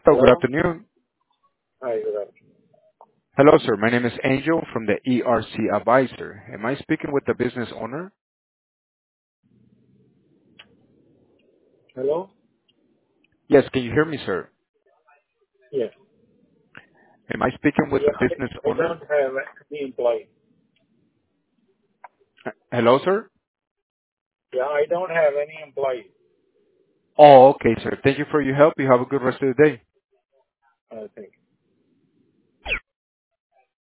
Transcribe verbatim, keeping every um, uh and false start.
Hello, good Hello? afternoon. Hi, good afternoon. Hello, sir. My name is Angel from the E R C Advisor. Am I speaking with the business owner? Hello? Yes, can you hear me, sir? Yes. Am I speaking with Yeah, the business I, I don't owner? have any employee. Uh, Hello, sir? Yeah, I don't have any employee. Oh, okay, sir. Thank you for your help. You have a good rest of the day. I think.